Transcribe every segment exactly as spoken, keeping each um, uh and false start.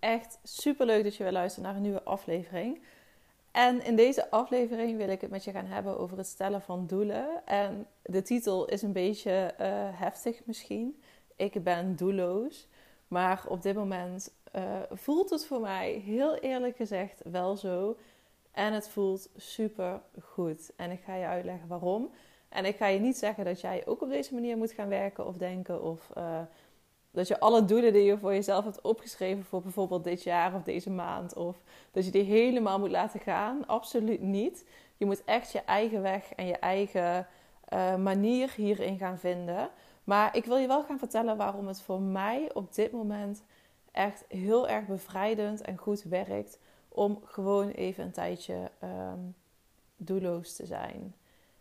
echt super leuk dat je weer luistert naar een nieuwe aflevering. En in deze aflevering wil ik het met je gaan hebben over het stellen van doelen. En de titel is een beetje uh, heftig misschien. Ik ben doelloos. Maar op dit moment uh, voelt het voor mij heel eerlijk gezegd wel zo. En het voelt super goed. En ik ga je uitleggen waarom. En ik ga je niet zeggen dat jij ook op deze manier moet gaan werken of denken. Of uh, dat je alle doelen die je voor jezelf hebt opgeschreven voor bijvoorbeeld dit jaar of deze maand. Of dat je die helemaal moet laten gaan. Absoluut niet. Je moet echt je eigen weg en je eigen uh, manier hierin gaan vinden. Maar ik wil je wel gaan vertellen waarom het voor mij op dit moment echt heel erg bevrijdend en goed werkt. Om gewoon even een tijdje um, doelloos te zijn.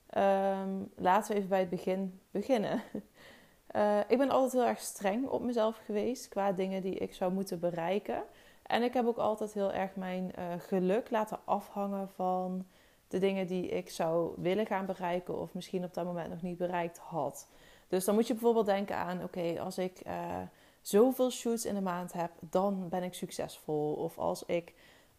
Um, laten we even bij het begin beginnen. Uh, ik ben altijd heel erg streng op mezelf geweest qua dingen die ik zou moeten bereiken. En ik heb ook altijd heel erg mijn uh, geluk laten afhangen van de dingen die ik zou willen gaan bereiken of misschien op dat moment nog niet bereikt had. Dus dan moet je bijvoorbeeld denken aan, oké, okay, als ik uh, zoveel shoots in de maand heb, dan ben ik succesvol. Of als ik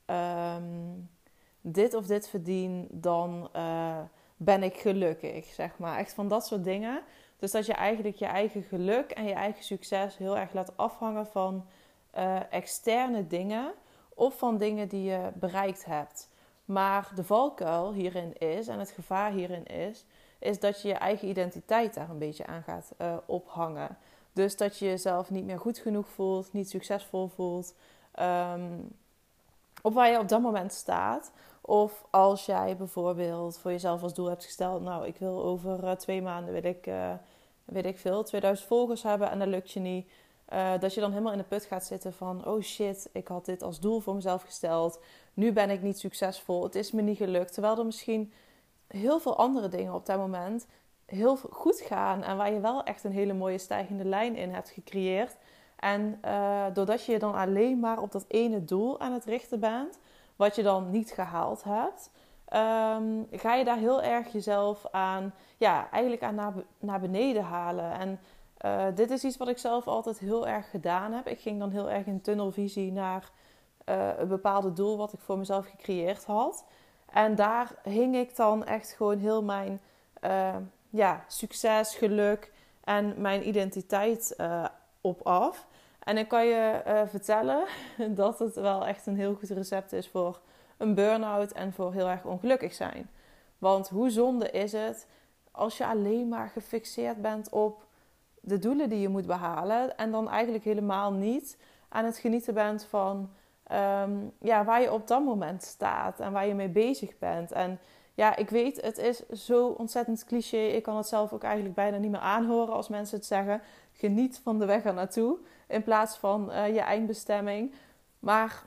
um, dit of dit verdien, dan uh, ben ik gelukkig, zeg maar. Echt van dat soort dingen. Dus dat je eigenlijk je eigen geluk en je eigen succes heel erg laat afhangen van uh, externe dingen of van dingen die je bereikt hebt. Maar de valkuil hierin is, en het gevaar hierin is, is dat je je eigen identiteit daar een beetje aan gaat uh, ophangen. Dus dat je jezelf niet meer goed genoeg voelt, niet succesvol voelt, um, op waar je op dat moment staat. Of als jij bijvoorbeeld voor jezelf als doel hebt gesteld, nou, ik wil over uh, twee maanden, wil ik, uh, weet ik veel, tweeduizend volgers hebben en dat lukt je niet. Uh, dat je dan helemaal in de put gaat zitten van, oh shit, ik had dit als doel voor mezelf gesteld. Nu ben ik niet succesvol, het is me niet gelukt. Terwijl er misschien heel veel andere dingen op dat moment heel goed gaan. En waar je wel echt een hele mooie stijgende lijn in hebt gecreëerd. En uh, doordat je je dan alleen maar op dat ene doel aan het richten bent, wat je dan niet gehaald hebt, um, ga je daar heel erg jezelf aan, ja, eigenlijk aan naar, naar beneden halen. En uh, dit is iets wat ik zelf altijd heel erg gedaan heb. Ik ging dan heel erg in tunnelvisie naar uh, een bepaalde doel wat ik voor mezelf gecreëerd had. En daar hing ik dan echt gewoon heel mijn uh, ja, succes, geluk en mijn identiteit uh, op af. En ik kan je uh, vertellen dat het wel echt een heel goed recept is voor een burn-out en voor heel erg ongelukkig zijn. Want hoe zonde is het als je alleen maar gefixeerd bent op de doelen die je moet behalen en dan eigenlijk helemaal niet aan het genieten bent van um, ja, waar je op dat moment staat en waar je mee bezig bent. En ja, ik weet, het is zo ontzettend cliché. Ik kan het zelf ook eigenlijk bijna niet meer aanhoren als mensen het zeggen. Geniet van de weg er naartoe in plaats van uh, je eindbestemming. Maar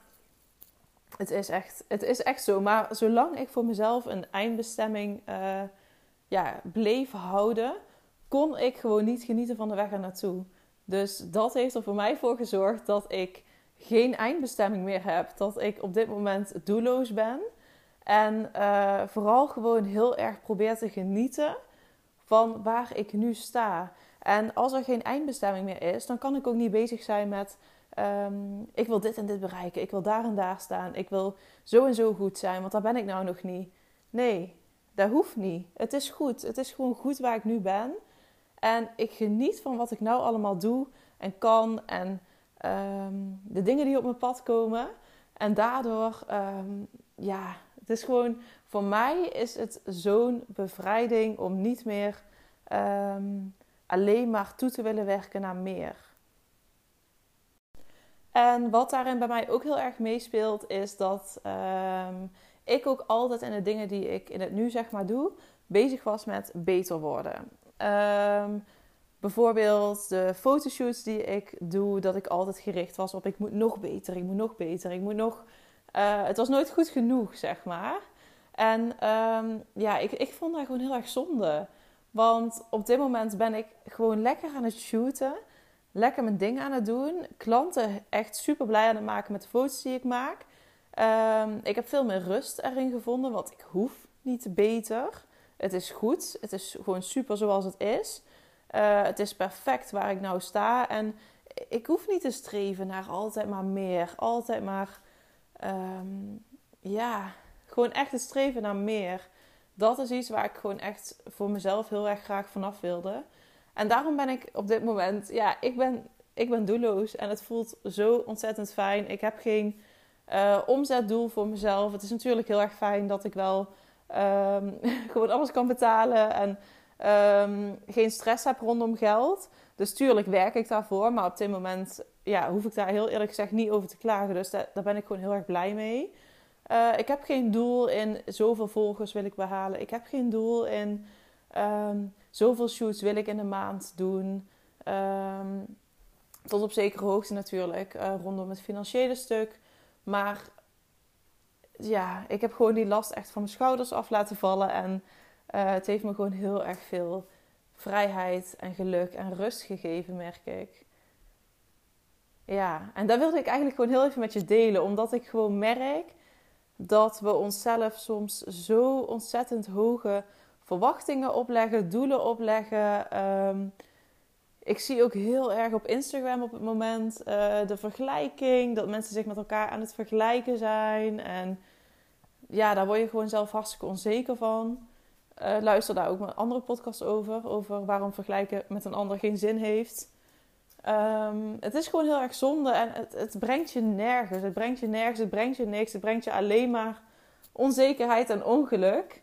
het is, echt, het is echt zo. Maar zolang ik voor mezelf een eindbestemming uh, ja, bleef houden, kon ik gewoon niet genieten van de weg er naartoe. Dus dat heeft er voor mij voor gezorgd dat ik geen eindbestemming meer heb. Dat ik op dit moment doelloos ben. En uh, vooral gewoon heel erg probeer te genieten van waar ik nu sta. En als er geen eindbestemming meer is, dan kan ik ook niet bezig zijn met Um, ik wil dit en dit bereiken. Ik wil daar en daar staan. Ik wil zo en zo goed zijn, want daar ben ik nou nog niet. Nee, dat hoeft niet. Het is goed. Het is gewoon goed waar ik nu ben. En ik geniet van wat ik nou allemaal doe en kan. En um, de dingen die op mijn pad komen. En daardoor, um, ja, het is gewoon... Voor mij is het zo'n bevrijding om niet meer um, alleen maar toe te willen werken naar meer. En wat daarin bij mij ook heel erg meespeelt, is dat um, ik ook altijd in de dingen die ik in het nu zeg maar doe, bezig was met beter worden. Um, bijvoorbeeld de fotoshoots die ik doe, dat ik altijd gericht was op ik moet nog beter, ik moet nog beter, ik moet nog... Uh, het was nooit goed genoeg, zeg maar. En um, ja, ik, ik vond dat gewoon heel erg zonde. Want op dit moment ben ik gewoon lekker aan het shooten. Lekker mijn ding aan het doen. Klanten echt super blij aan het maken met de foto's die ik maak. Um, ik heb veel meer rust erin gevonden, want ik hoef niet beter. Het is goed. Het is gewoon super zoals het is. Uh, het is perfect waar ik nou sta. En ik hoef niet te streven naar altijd maar meer. Altijd maar, um, ja, gewoon echt het streven naar meer. Dat is iets waar ik gewoon echt voor mezelf heel erg graag vanaf wilde. En daarom ben ik op dit moment, ja, ik ben, ik ben doelloos. En het voelt zo ontzettend fijn. Ik heb geen uh, omzetdoel voor mezelf. Het is natuurlijk heel erg fijn dat ik wel um, gewoon alles kan betalen. En um, geen stress heb rondom geld. Dus tuurlijk werk ik daarvoor. Maar op dit moment ja, hoef ik daar heel eerlijk gezegd niet over te klagen. Dus daar, daar ben ik gewoon heel erg blij mee. Uh, ik heb geen doel in zoveel volgers wil ik behalen. Ik heb geen doel in um, zoveel shoots wil ik in de maand doen. Um, tot op zekere hoogte natuurlijk. Uh, rondom het financiële stuk. Maar ja, ik heb gewoon die last echt van mijn schouders af laten vallen. En uh, het heeft me gewoon heel erg veel vrijheid en geluk en rust gegeven, merk ik. Ja, en daar wilde ik eigenlijk gewoon heel even met je delen. Omdat ik gewoon merk dat we onszelf soms zo ontzettend hoge verwachtingen opleggen, doelen opleggen. Um, ik zie ook heel erg op Instagram op het moment uh, de vergelijking. Dat mensen zich met elkaar aan het vergelijken zijn. En ja, daar word je gewoon zelf hartstikke onzeker van. Uh, luister daar ook een andere podcast over. Over waarom vergelijken met een ander geen zin heeft. Um, het is gewoon heel erg zonde en het, het brengt je nergens. Het brengt je nergens, het brengt je niks. Het brengt je alleen maar onzekerheid en ongeluk.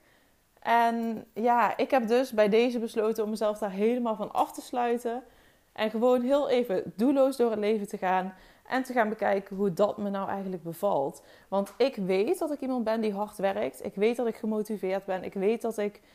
En ja, ik heb dus bij deze besloten om mezelf daar helemaal van af te sluiten. En gewoon heel even doelloos door het leven te gaan. En te gaan bekijken hoe dat me nou eigenlijk bevalt. Want ik weet dat ik iemand ben die hard werkt. Ik weet dat ik gemotiveerd ben. Ik weet dat ik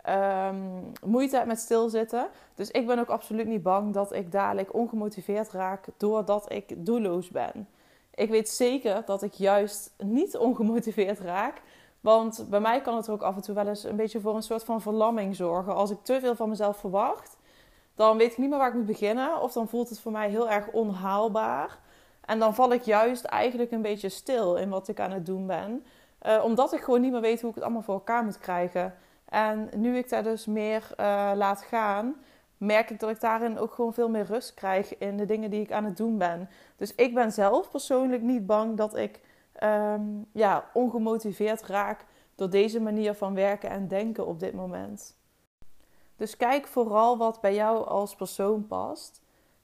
um, moeite heb met stilzitten. Dus ik ben ook absoluut niet bang dat ik dadelijk ongemotiveerd raak doordat ik doelloos ben. Ik weet zeker dat ik juist niet ongemotiveerd raak. Want bij mij kan het ook af en toe wel eens een beetje voor een soort van verlamming zorgen. Als ik te veel van mezelf verwacht, dan weet ik niet meer waar ik moet beginnen. Of dan voelt het voor mij heel erg onhaalbaar. En dan val ik juist eigenlijk een beetje stil in wat ik aan het doen ben. Uh, omdat ik gewoon niet meer weet hoe ik het allemaal voor elkaar moet krijgen. En nu ik daar dus meer uh, laat gaan, merk ik dat ik daarin ook gewoon veel meer rust krijg in de dingen die ik aan het doen ben. Dus ik ben zelf persoonlijk niet bang dat ik um, ja, ongemotiveerd raak door deze manier van werken en denken op dit moment. Dus kijk vooral wat bij jou als persoon past.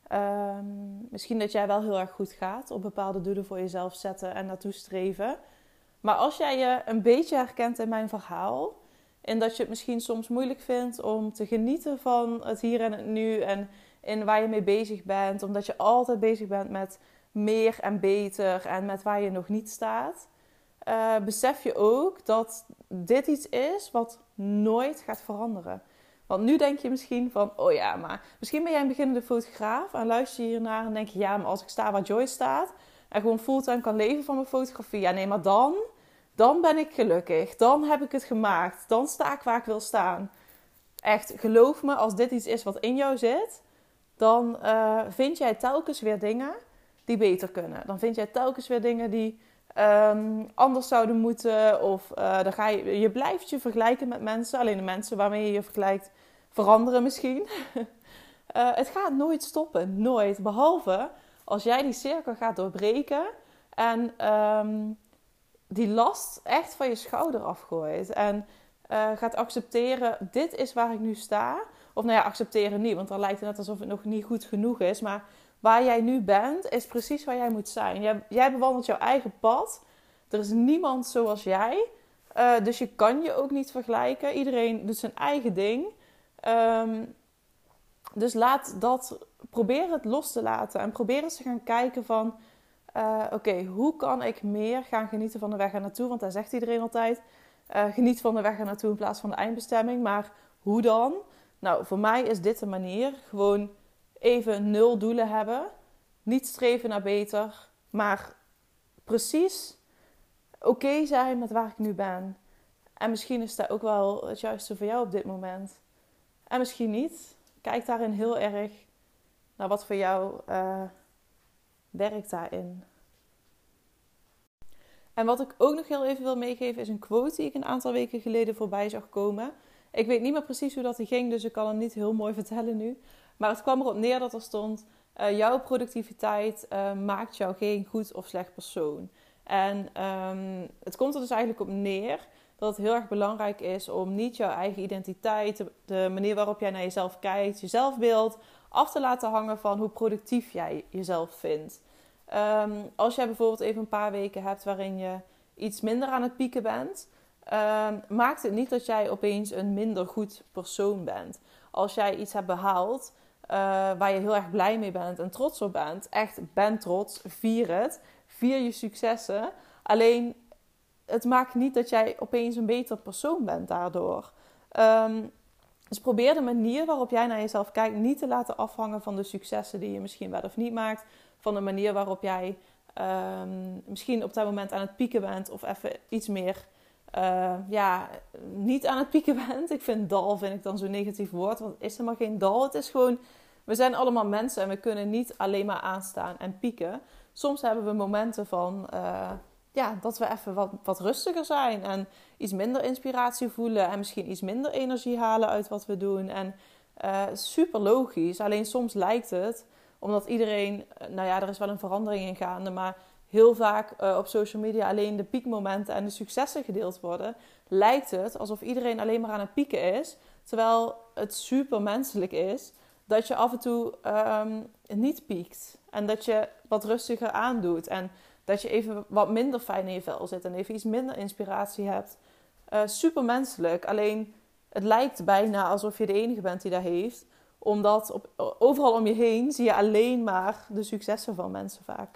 Um, misschien dat jij wel heel erg goed gaat op bepaalde doelen voor jezelf zetten en naartoe streven. Maar als jij je een beetje herkent in mijn verhaal, en dat je het misschien soms moeilijk vindt om te genieten van het hier en het nu en in waar je mee bezig bent, omdat je altijd bezig bent met meer en beter en met waar je nog niet staat, uh, besef je ook dat dit iets is wat nooit gaat veranderen. Want nu denk je misschien van, oh ja, maar misschien ben jij een beginnende fotograaf en luister je hiernaar en denk je, ja, maar als ik sta waar Joyce staat en gewoon fulltime kan leven van mijn fotografie, ja nee, maar dan, dan ben ik gelukkig. Dan heb ik het gemaakt. Dan sta ik waar ik wil staan. Echt, geloof me, als dit iets is wat in jou zit, dan uh, vind jij telkens weer dingen die beter kunnen. Dan vind jij telkens weer dingen die um, anders zouden moeten. Of uh, dan ga je, je blijft je vergelijken met mensen. Alleen de mensen waarmee je je vergelijkt veranderen misschien. uh, het gaat nooit stoppen. Nooit. Behalve als jij die cirkel gaat doorbreken en um, die last echt van je schouder afgooit. En uh, gaat accepteren, dit is waar ik nu sta. Of nou ja, accepteren niet, want dan lijkt het net alsof het nog niet goed genoeg is. Maar waar jij nu bent, is precies waar jij moet zijn. Jij, jij bewandelt jouw eigen pad. Er is niemand zoals jij. Uh, dus je kan je ook niet vergelijken. Iedereen doet zijn eigen ding. Um, dus laat dat, probeer het los te laten. En probeer eens te gaan kijken van, Uh, Oké, okay, hoe kan ik meer gaan genieten van de weg er naartoe? Want daar zegt iedereen altijd, uh, geniet van de weg er naartoe in plaats van de eindbestemming. Maar hoe dan? Nou, voor mij is dit de manier. Gewoon even nul doelen hebben. Niet streven naar beter. Maar precies oké okay zijn met waar ik nu ben. En misschien is dat ook wel het juiste voor jou op dit moment. En misschien niet. Kijk daarin heel erg naar wat voor jou Uh, werk daarin. En wat ik ook nog heel even wil meegeven is een quote die ik een aantal weken geleden voorbij zag komen. Ik weet niet meer precies hoe dat die ging, dus ik kan hem niet heel mooi vertellen nu. Maar het kwam erop neer dat er stond, Uh, jouw productiviteit uh, maakt jou geen goed of slecht persoon. En um, het komt er dus eigenlijk op neer dat het heel erg belangrijk is om niet jouw eigen identiteit, de, de manier waarop jij naar jezelf kijkt, je zelfbeeld, af te laten hangen van hoe productief jij jezelf vindt. Um, als jij bijvoorbeeld even een paar weken hebt waarin je iets minder aan het pieken bent, um, maakt het niet dat jij opeens een minder goed persoon bent. Als jij iets hebt behaald uh, waar je heel erg blij mee bent en trots op bent, echt ben trots, vier het, vier je successen. Alleen, het maakt niet dat jij opeens een beter persoon bent daardoor. Um, dus probeer de manier waarop jij naar jezelf kijkt niet te laten afhangen van de successen die je misschien wel of niet maakt. Van de manier waarop jij um, misschien op dat moment aan het pieken bent of even iets meer uh, ja, niet aan het pieken bent. Ik vind dal vind ik dan zo'n negatief woord, want het is helemaal geen dal. Het is gewoon, we zijn allemaal mensen en we kunnen niet alleen maar aanstaan en pieken. Soms hebben we momenten van uh, ja, dat we even wat, wat rustiger zijn en iets minder inspiratie voelen en misschien iets minder energie halen uit wat we doen. En uh, super logisch, alleen soms lijkt het, omdat iedereen, nou ja, er is wel een verandering in gaande, maar heel vaak uh, op social media alleen de piekmomenten en de successen gedeeld worden, lijkt het alsof iedereen alleen maar aan het pieken is, terwijl het super menselijk is dat je af en toe um, niet piekt en dat je wat rustiger aandoet en dat je even wat minder fijn in je vel zit en even iets minder inspiratie hebt. Uh, super menselijk, alleen het lijkt bijna alsof je de enige bent die dat heeft, omdat op, overal om je heen zie je alleen maar de successen van mensen vaak.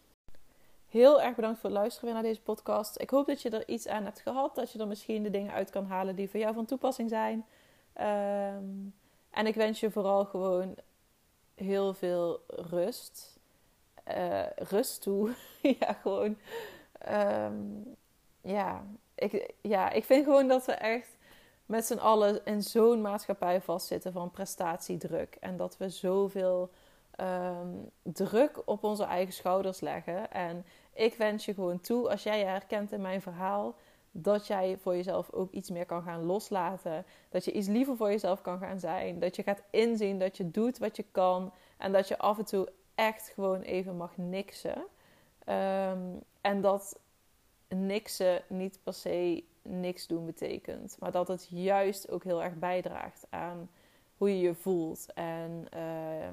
Heel erg bedankt voor het luisteren weer naar deze podcast. Ik hoop dat je er iets aan hebt gehad. Dat je er misschien de dingen uit kan halen die voor jou van toepassing zijn. Um, en ik wens je vooral gewoon heel veel rust. Uh, rust toe. ja, gewoon. Um, ja, ik, ja, ik vind gewoon dat we echt met z'n allen in zo'n maatschappij vastzitten van prestatiedruk. En dat we zoveel um, druk op onze eigen schouders leggen. En ik wens je gewoon toe, als jij je herkent in mijn verhaal, dat jij voor jezelf ook iets meer kan gaan loslaten. Dat je iets liever voor jezelf kan gaan zijn. Dat je gaat inzien dat je doet wat je kan. En dat je af en toe echt gewoon even mag niksen. Um, en dat niksen niet per se niks doen betekent. Maar dat het juist ook heel erg bijdraagt aan hoe je je voelt. En uh,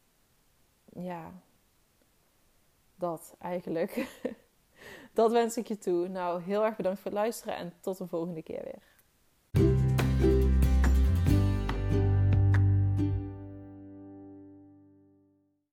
ja, dat eigenlijk. Dat wens ik je toe. Nou, heel erg bedankt voor het luisteren en tot de volgende keer weer.